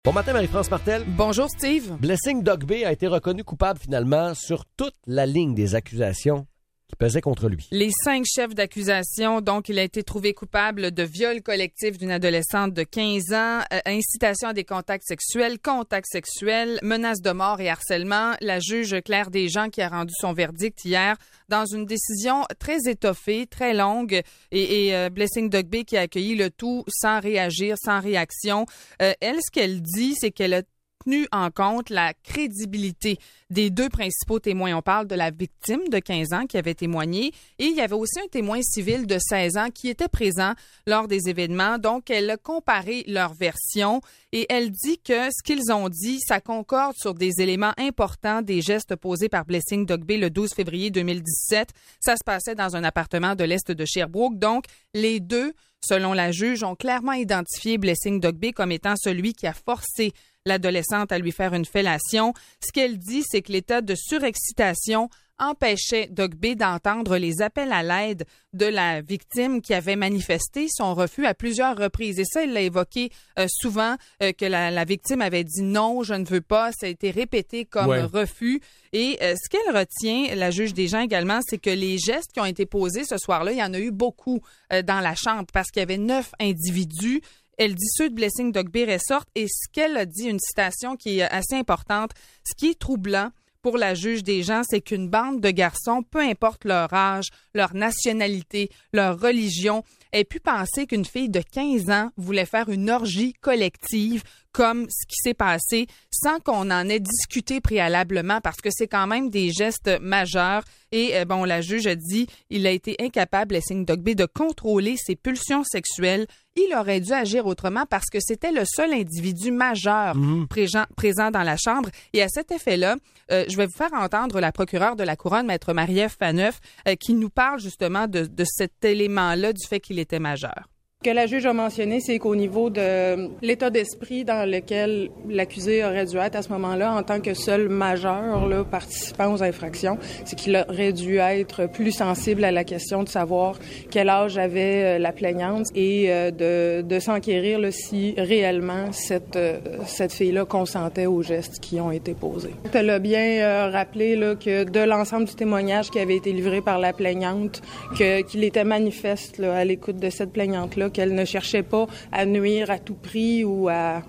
Bon matin, Marie-France Martel. Bonjour, Steve. Blessing Dogbay a été reconnu coupable finalement sur toute la ligne des accusations qui pesaient contre lui. Les 5 chefs d'accusation, donc, il a été trouvé coupable de viol collectif d'une adolescente de 15 ans, incitation à des contacts sexuels, menace de mort et harcèlement. La juge Claire Desjean qui a rendu son verdict hier dans une décision très étoffée, très longue, et Blessing Dogbay qui a accueilli le tout sans réagir, sans réaction. Elle, ce qu'elle dit, c'est qu'elle a tenu en compte la crédibilité des 2 principaux témoins. On parle de la victime de 15 ans qui avait témoigné et il y avait aussi un témoin civil de 16 ans qui était présent lors des événements. Donc, elle a comparé leurs versions et elle dit que ce qu'ils ont dit, ça concorde sur des éléments importants des gestes posés par Blessing Dogbay le 12 février 2017. Ça se passait dans un appartement de l'est de Sherbrooke. Donc, les deux, selon la juge, ont clairement identifié Blessing Dogbay comme étant celui qui a forcé l'adolescente à lui faire une fellation. Ce qu'elle dit, c'est que l'état de surexcitation empêchait Dogbay d'entendre les appels à l'aide de la victime qui avait manifesté son refus à plusieurs reprises. Et ça, elle l'a évoqué souvent, que la victime avait dit non, je ne veux pas. Ça a été répété comme refus. Et ce qu'elle retient, la juge Desjean également, c'est que les gestes qui ont été posés ce soir-là, il y en a eu beaucoup dans la chambre parce qu'il y avait 9 individus. Elle dit ceux de Blessing Dogbay ressortent et ce qu'elle a dit, une citation qui est assez importante, ce qui est troublant pour la juge Desjean, c'est qu'une bande de garçons, peu importe leur âge, leur nationalité, leur religion, ait pu penser qu'une fille de 15 ans voulait faire une orgie collective comme ce qui s'est passé sans qu'on en ait discuté préalablement parce que c'est quand même des gestes majeurs. Et la juge a dit il a été incapable, Blessing Dogbay, de contrôler ses pulsions sexuelles. Il aurait dû agir autrement parce que c'était le seul individu majeur présent dans la chambre. Et à cet effet-là, je vais vous faire entendre la procureure de la Couronne, Maître Marie-Ève Faneuf, qui nous parle justement de cet élément-là du fait qu'il était majeur. Ce que la juge a mentionné, c'est qu'au niveau de l'état d'esprit dans lequel l'accusé aurait dû être à ce moment-là, en tant que seul majeur là, participant aux infractions, c'est qu'il aurait dû être plus sensible à la question de savoir quel âge avait la plaignante et de s'enquérir là, si réellement cette fille-là consentait aux gestes qui ont été posés. Elle a bien rappelé là, que de l'ensemble du témoignage qui avait été livré par la plaignante, qu'il était manifeste là, à l'écoute de cette plaignante-là, qu'elle ne cherchait pas à nuire à tout prix ou à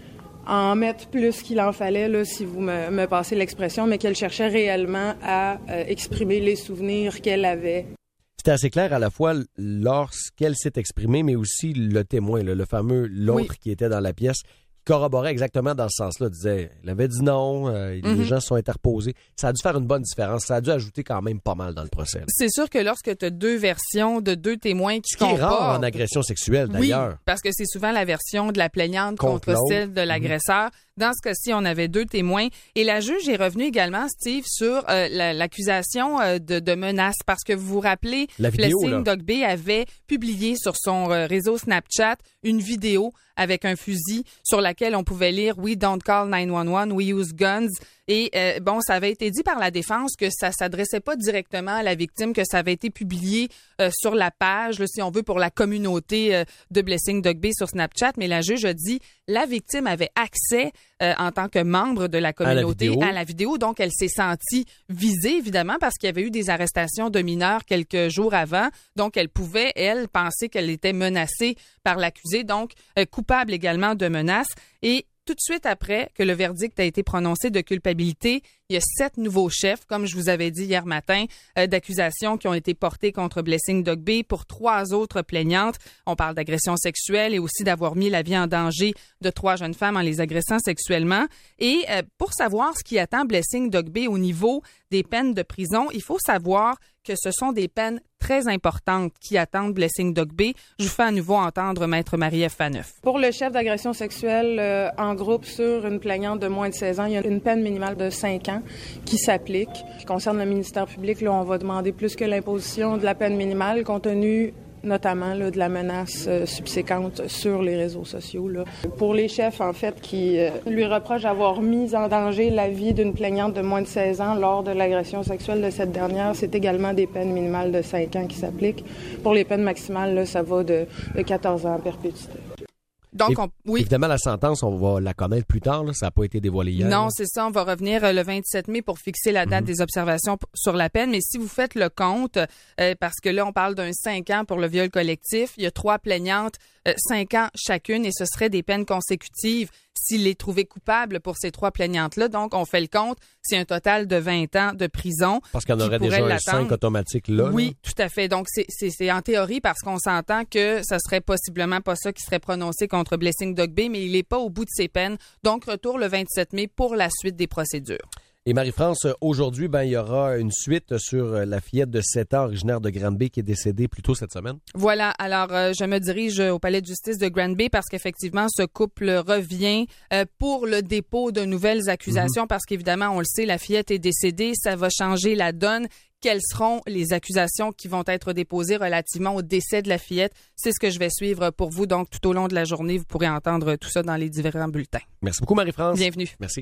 en mettre plus qu'il en fallait, là, si vous me passez l'expression, mais qu'elle cherchait réellement à exprimer les souvenirs qu'elle avait. C'était assez clair à la fois lorsqu'elle s'est exprimée, mais aussi le témoin, le fameux l'autre qui était dans la pièce, corroborait exactement dans ce sens-là, disait, il avait dit non, les gens se sont interposés. Ça a dû faire une bonne différence, ça a dû ajouter quand même pas mal dans le procès. C'est sûr que lorsque tu as 2 versions de 2 témoins qui concordent... Ce qui est rare en agression sexuelle, d'ailleurs. Oui, parce que c'est souvent la version de la plaignante contre celle de l'agresseur. Dans ce cas-ci, on avait 2 témoins. Et la juge est revenue également, Steve, sur l'accusation de menace. Parce que vous vous rappelez, Blessing Dogbay avait publié sur son réseau Snapchat une vidéo avec un fusil sur laquelle on pouvait lire « We don't call 911, we use guns ». Et ça avait été dit par la défense que ça s'adressait pas directement à la victime, que ça avait été publié sur la page, là, si on veut, pour la communauté de Blessing Dogbay sur Snapchat. Mais la juge a dit la victime avait accès en tant que membre de la communauté à la vidéo. Donc, elle s'est sentie visée, évidemment, parce qu'il y avait eu des arrestations de mineurs quelques jours avant. Donc, elle pouvait, elle, penser qu'elle était menacée par l'accusé. Donc, coupable également de menaces. Et tout de suite après que le verdict a été prononcé de culpabilité, il y a 7 nouveaux chefs, comme je vous avais dit hier matin, d'accusations qui ont été portées contre Blessing Dogbay pour 3 autres plaignantes. On parle d'agression sexuelle et aussi d'avoir mis la vie en danger de 3 jeunes femmes en les agressant sexuellement. Et pour savoir ce qui attend Blessing Dogbay au niveau des peines de prison, il faut savoir que ce sont des peines très importantes qui attendent Blessing Dogbay. Je vous fais à nouveau entendre Maître Marie-Ève Faneuf. Pour le chef d'agression sexuelle en groupe sur une plaignante de moins de 16 ans, il y a une peine minimale de 5 ans qui s'applique. Qui concerne le ministère public, là, on va demander plus que l'imposition de la peine minimale compte tenu notamment là, de la menace subséquente sur les réseaux sociaux. Là. Pour les chefs, en fait, qui lui reprochent d'avoir mis en danger la vie d'une plaignante de moins de 16 ans lors de l'agression sexuelle de cette dernière, c'est également des peines minimales de 5 ans qui s'appliquent. Pour les peines maximales, là, ça va de 14 ans à perpétuité. Donc, oui. Évidemment, la sentence, on va la connaître plus tard. Là. Ça n'a pas été dévoilé hier. Non, là. c'est ça. On va revenir le 27 mai pour fixer la date des observations sur la peine. Mais si vous faites le compte, parce que là, on parle d'un 5 ans pour le viol collectif, il y a 3 plaignantes, 5 ans chacune, et ce serait des peines consécutives s'il est trouvé coupable pour ces 3 plaignantes-là. Donc, on fait le compte, c'est un total de 20 ans de prison. Parce qu'on aurait déjà un 5 automatique là. Oui, là. tout à fait. Donc, c'est en théorie parce qu'on s'entend que ça serait possiblement pas ça qui serait prononcé contre Blessing Dogbe, mais il n'est pas au bout de ses peines. Donc, retour le 27 mai pour la suite des procédures. Et Marie-France, aujourd'hui, il y aura une suite sur la fillette de 7 ans originaire de Granby qui est décédée plus tôt cette semaine. Voilà. Alors, je me dirige au palais de justice de Granby parce qu'effectivement, ce couple revient pour le dépôt de nouvelles accusations parce qu'évidemment, on le sait, la fillette est décédée. Ça va changer la donne. Quelles seront les accusations qui vont être déposées relativement au décès de la fillette? C'est ce que je vais suivre pour vous. Donc, tout au long de la journée, vous pourrez entendre tout ça dans les différents bulletins. Merci beaucoup, Marie-France. Bienvenue. Merci.